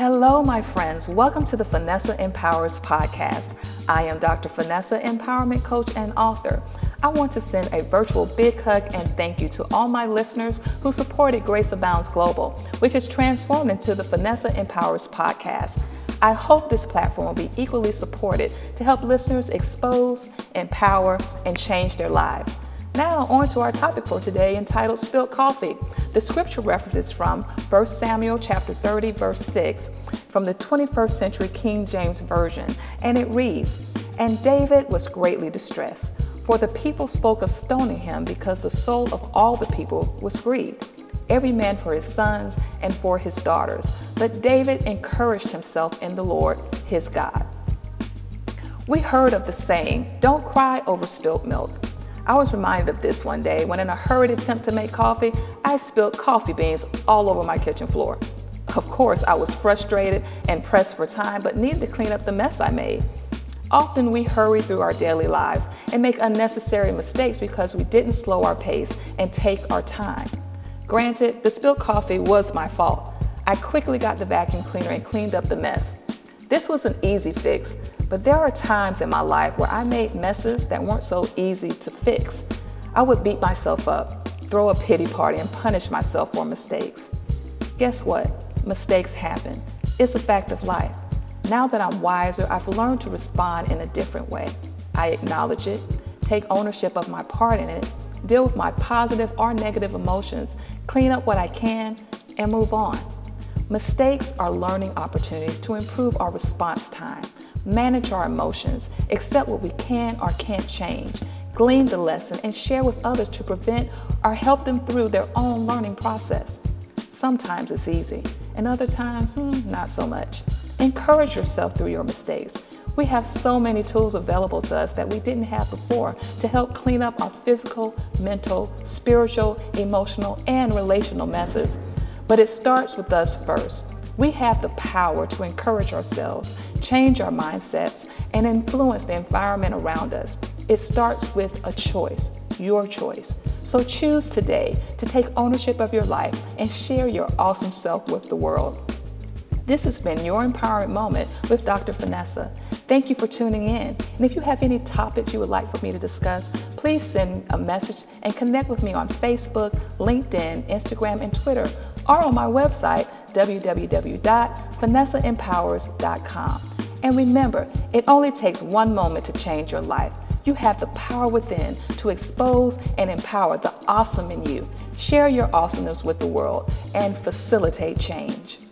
Hello, my friends. Welcome to the Vanessa Empowers podcast. I am Dr. Vanessa, empowerment coach and author. I want to send a virtual big hug and thank you to all my listeners who supported Grace Abounds Global, which has transformed into the Vanessa Empowers podcast. I hope this platform will be equally supported to help listeners expose, empower, and change their lives. Now, on to our topic for today entitled Spilled Coffee. The scripture reference is from 1 Samuel chapter 30, verse 6, from the 21st century King James Version, and it reads, "And David was greatly distressed, for the people spoke of stoning him because the soul of all the people was grieved, every man for his sons and for his daughters. But David encouraged himself in the Lord his God." We heard of the saying, "Don't cry over spilled milk." I was reminded of this one day when in a hurried attempt to make coffee, I spilled coffee beans all over my kitchen floor. Of course, I was frustrated and pressed for time, but needed to clean up the mess I made. Often we hurry through our daily lives and make unnecessary mistakes because we didn't slow our pace and take our time. Granted, the spilled coffee was my fault. I quickly got the vacuum cleaner and cleaned up the mess. This was an easy fix, but there are times in my life where I made messes that weren't so easy to fix. I would beat myself up, throw a pity party, and punish myself for mistakes. Guess what? Mistakes happen. It's a fact of life. Now that I'm wiser, I've learned to respond in a different way. I acknowledge it, take ownership of my part in it, deal with my positive or negative emotions, clean up what I can, and move on. Mistakes are learning opportunities to improve our response time, manage our emotions, accept what we can or can't change, glean the lesson, and share with others to prevent or help them through their own learning process. Sometimes it's easy, and other times, not so much. Encourage yourself through your mistakes. We have so many tools available to us that we didn't have before to help clean up our physical, mental, spiritual, emotional, and relational messes. But it starts with us first. We have the power to encourage ourselves, change our mindsets, and influence the environment around us. It starts with a choice, your choice. So choose today to take ownership of your life and share your awesome self with the world. This has been your empowerment moment with Dr. Vanessa. Thank you for tuning in. And if you have any topics you would like for me to discuss, please send a message and connect with me on Facebook, LinkedIn, Instagram, and Twitter, or on my website, www.vanessaempowers.com. And remember, it only takes one moment to change your life. You have the power within to expose and empower the awesome in you. Share your awesomeness with the world and facilitate change.